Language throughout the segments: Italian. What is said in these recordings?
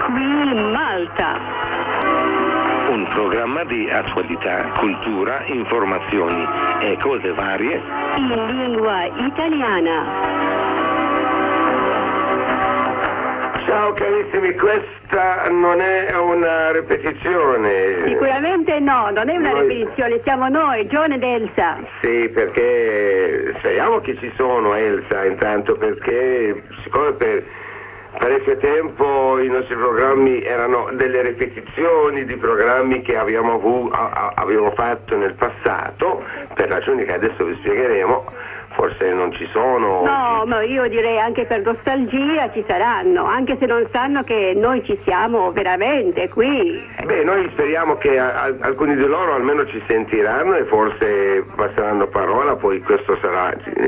Qui Malta. Un programma di attualità, cultura, informazioni e cose varie In lingua italiana. Ciao carissimi, questa non è una ripetizione. Sicuramente no, non è una Noi- ripetizione, siamo noi, John ed Elsa. Sì, perché speriamo che ci sono, Elsa, intanto, perché siccome per parecchio tempo i nostri programmi erano delle ripetizioni di programmi che abbiamo fatto nel passato, per ragioni che adesso vi spiegheremo, forse non ci sono. No, ma io direi anche per nostalgia ci saranno, anche se non sanno che noi ci siamo veramente qui. Beh, noi speriamo che alcuni di loro almeno ci sentiranno e forse passeranno parola, poi questo sarà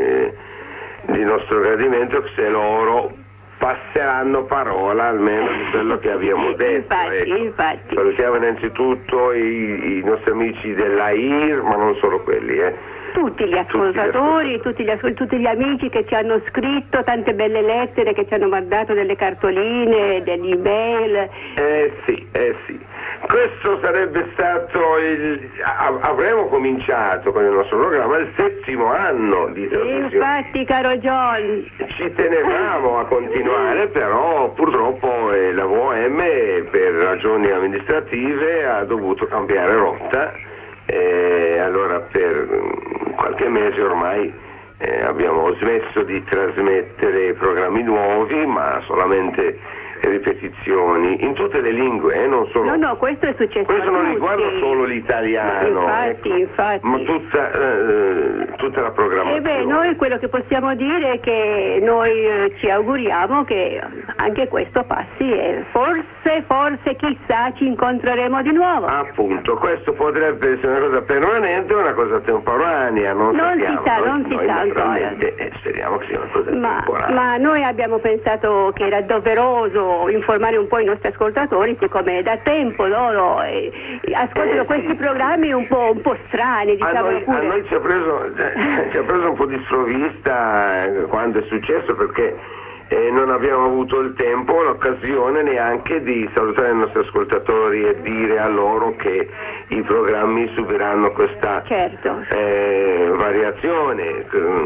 di nostro gradimento se loro passeranno parola almeno di quello che abbiamo detto. Infatti. Salutiamo innanzitutto i nostri amici dell'AIR, ma non solo quelli, Tutti gli ascoltatori, tutti gli amici che ci hanno scritto tante belle lettere, che ci hanno mandato delle cartoline, degli email. Sì. Questo sarebbe stato avremmo cominciato con il nostro programma il 7° anno di trasmissione. Infatti, caro John. Ci tenevamo a continuare, però purtroppo la VOM per ragioni amministrative ha dovuto cambiare rotta e allora per qualche mese ormai abbiamo smesso di trasmettere programmi nuovi, ma solamente ripetizioni in tutte le lingue, non solo. No, questo è successo. Questo a non tutti. riguarda solo l'italiano, Infatti. ma tutta la programmazione. Noi quello che possiamo dire è che noi ci auguriamo che anche questo passi e forse chissà ci incontreremo di nuovo. Appunto, questo potrebbe essere una cosa permanente o una cosa temporanea, non sappiamo. Non si sa ancora. Speriamo che sia una cosa temporanea. Ma noi abbiamo pensato che era doveroso informare un po' i nostri ascoltatori, siccome da tempo loro ascoltano questi programmi un po' strani, diciamo. A noi ci ha preso un po' di sprovvista quando è successo, perché non abbiamo avuto il tempo, l'occasione neanche di salutare i nostri ascoltatori e dire a loro che i programmi subiranno questa variazione.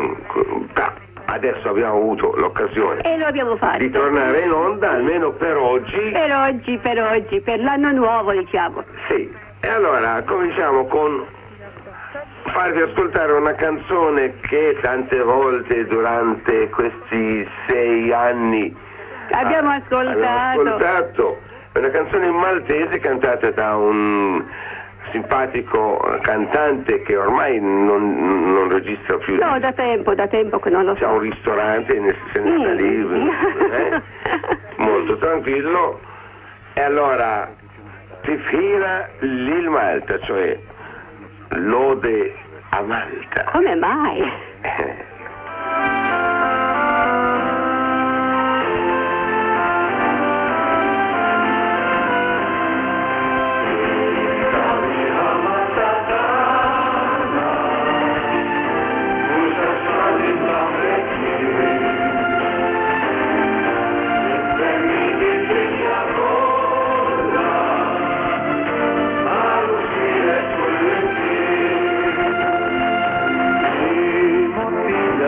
Adesso abbiamo avuto l'occasione e lo abbiamo fatto di tornare in onda, almeno per oggi. Per l'anno nuovo, diciamo. Sì, e allora cominciamo con farvi ascoltare una canzone che tante volte durante questi 6 anni abbiamo ascoltato. È una canzone in maltese cantata da un simpatico cantante che ormai non registra più. No, da tempo che non lo so. C'ha un ristorante, se ne sta lì, molto tranquillo. E allora Tifira l'il Malta, cioè lode a Malta. Come mai? Motivo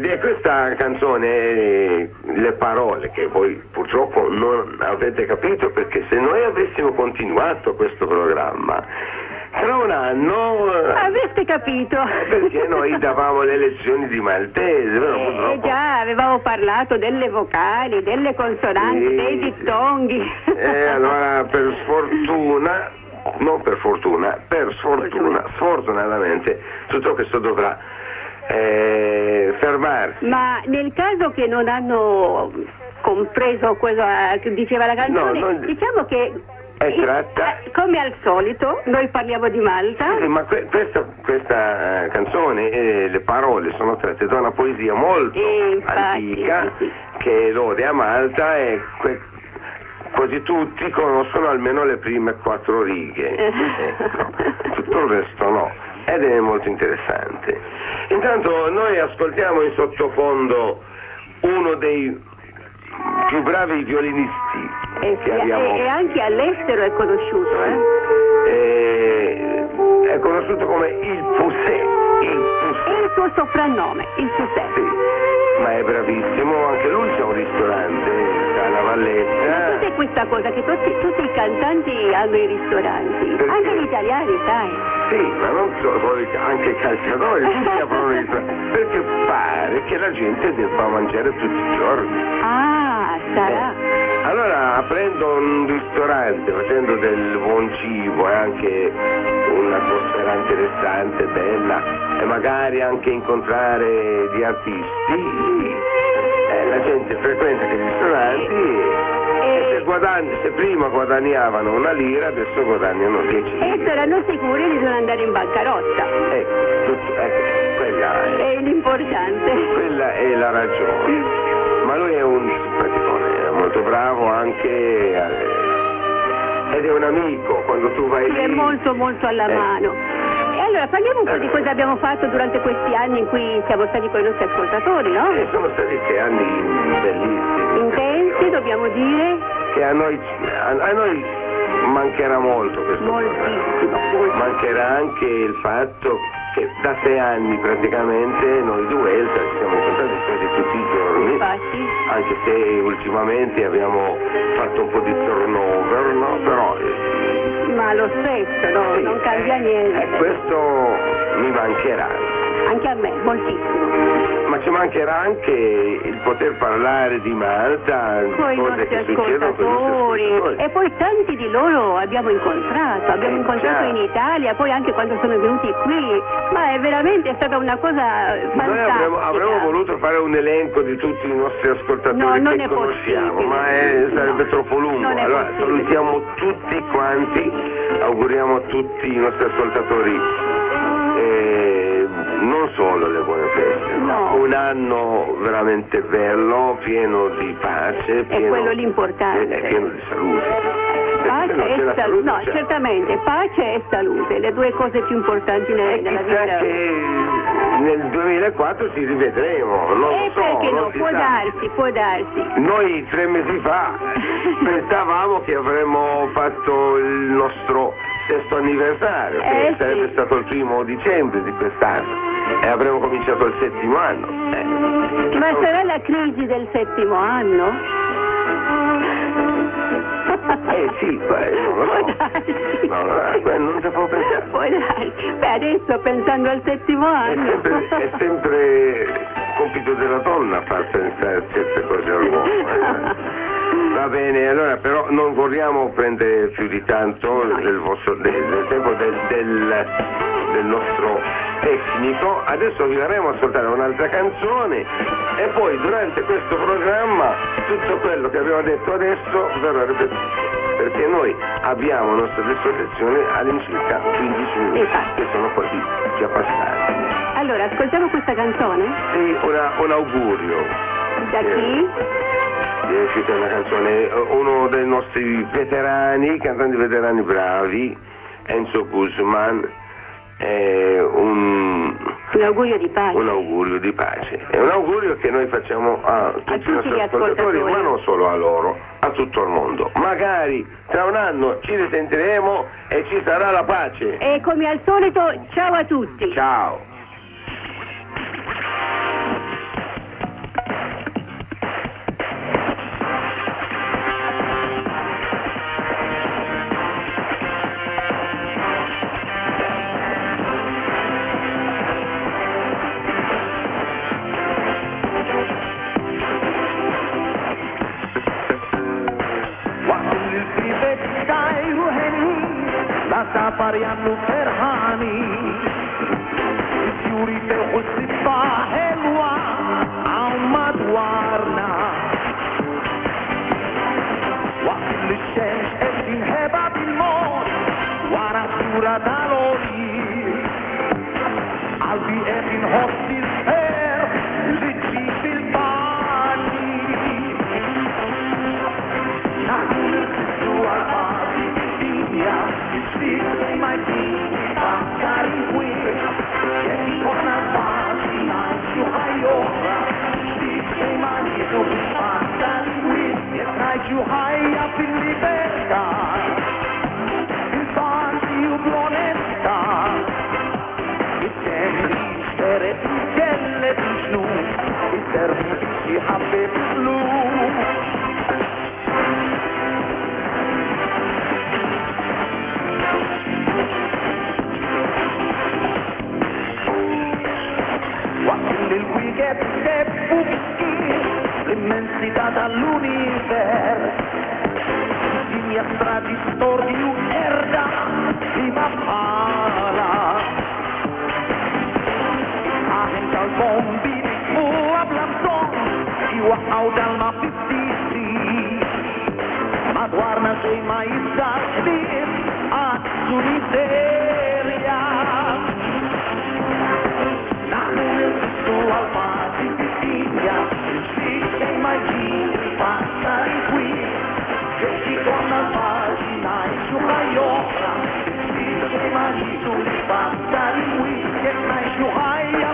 di questa canzone, le parole che voi purtroppo non avete capito, perché se noi avessimo continuato questo programma tra un anno avete capito, perché noi davamo le lezioni di maltese, però purtroppo già avevamo parlato delle vocali, delle consonanti, sì, dei dittonghi. Allora per sfortuna, non per fortuna, per sfortuna, sfortunatamente tutto questo dovrà fermarsi. Ma nel caso che non hanno compreso quello che diceva la canzone, diciamo che è tratta, come al solito, noi parliamo di Malta. Sì, ma questa canzone, le parole sono tratte da una poesia molto antica, sì. che lode a Malta, e quasi tutti conoscono almeno le prime 4 righe. Ecco. Tutto il resto no, ed è molto interessante. Intanto noi ascoltiamo in sottofondo uno dei più bravi violinisti che abbiamo. E anche all'estero è conosciuto, È conosciuto come il Poussé. È il suo soprannome, il Poussé. Sì, ma è bravissimo, anche lui c'ha un ristorante alla Valletta. Cos'è questa cosa che tutti i cantanti hanno i ristoranti? Perché? Anche gli italiani, sai? Sì, ma non solo, anche i calciatori, tutti aprono un ristorante, perché pare che la gente debba mangiare tutti i giorni. Ah, sarà. Allora, aprendo un ristorante, facendo del buon cibo e anche un'atmosfera interessante, bella, e magari anche incontrare gli artisti, la gente frequenta questi ristoranti e se prima guadagnavano 1 lira, adesso guadagnano 10 lire. E saranno sicuri di non andare in bancarotta. Quella è l'importante. Quella è la ragione. Ma lui è un simpaticone, è molto bravo anche, ed è un amico quando tu vai lì. È molto molto alla mano. E allora parliamo un po' di cosa abbiamo fatto durante questi anni in cui siamo stati con i nostri ascoltatori, no? Sono stati 6 anni bellissimi. Intensi, dobbiamo dire. Che a noi mancherà molto questo moltissimo. Mancherà anche il fatto che da 6 anni praticamente noi due ci siamo incontrati quasi tutti i giorni. Infatti. Anche se ultimamente abbiamo fatto un po' di turnover, no? Però ma lo stesso, no? Sì, Non cambia niente. E questo mi mancherà. Anche a me, moltissimo. Ma ci mancherà anche il poter parlare di Malta, con i nostri ascoltatori. E poi tanti di loro abbiamo incontrato incontrato in Italia, poi anche quando sono venuti qui. Ma è veramente stata una cosa fantastica. Noi avremmo voluto fare un elenco di tutti i nostri ascoltatori che conosciamo, ma sarebbe troppo lungo. Allora salutiamo tutti quanti, auguriamo a tutti i nostri ascoltatori non solo le buone feste, ma un anno veramente bello, pieno di pace, è quello l'importante. E pieno di salute. Pace e salute, no, certamente, pace e salute, le 2 cose più importanti nella vita. Che nel 2004 ci rivedremo, non so. Perché no, può darsi. Noi 3 mesi fa pensavamo che avremmo fatto il nostro 6° anniversario, che sarebbe stato il 1° dicembre di quest'anno, e avremmo cominciato il 7° anno. Ma sarà la crisi del 7° anno? Sì, non lo so. Non si può pensare. Può darsi. Beh, adesso pensando al 7° anno. È sempre compito della donna far pensare certe cose all'uomo. Va bene, allora però non vogliamo prendere più di tanto del tempo del nostro tecnico. Adesso vi faremo ascoltare un'altra canzone e poi durante questo programma tutto quello che abbiamo detto adesso verrà ripetuto, perché noi abbiamo a nostra disposizione all'incirca 15 minuti che sono quasi già passati. Allora, ascoltiamo questa canzone? Sì, un augurio. Da chi? È uscita una canzone, uno dei nostri veterani, cantanti veterani bravi, Enzo Guzman, un augurio di pace. Un augurio di pace. È un augurio che noi facciamo a tutti i nostri ascoltatori, ma non solo a loro, a tutto il mondo. Magari tra un anno ci risentiremo e ci sarà la pace. E come al solito, ciao a tutti. Ciao. سفريان فرحاني يوري بالصفة حلوة عم دوارنا وقت الشمس بتنهبها بالموت وانا صورة دالوري قلبي بينهض الخير لتجيب الباني نحن نركز على الماضي الدنيا يصير ما يجيب فكري وين يجي كنا بازي نعيشو حيورا يصير ما يجيب فكري وين نعيشو حيا في الليبرتà il vazio buonettaTere kelle bishnu Termisi habib blu Waqt il-weekend teppu miskin L-immensità dall'univers Dinja strati stordi u erda Prima bħala Bombi u għablamson Iwaqqaw dalma fittisi Madwarna xej ma jizzaħdir Għazzu miserja Naħnu nirristu għal-fasi fittija Xej xej ma jġiri passa il-kwir Xej konna l-fasi najxu ħajjoħra Xej ma jġiri passa il-kwir Xej najxu ħajja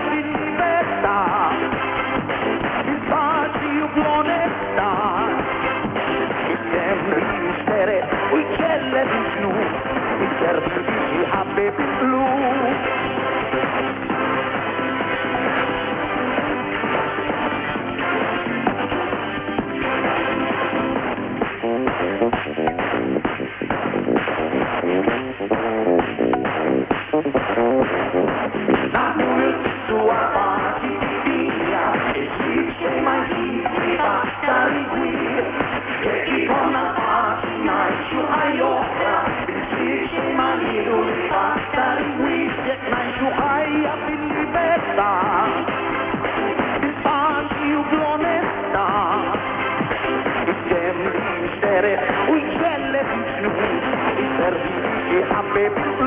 il vazio buonetta il sembri mistere u il-ċelle bixnu il-servizi ħabbib blu Baby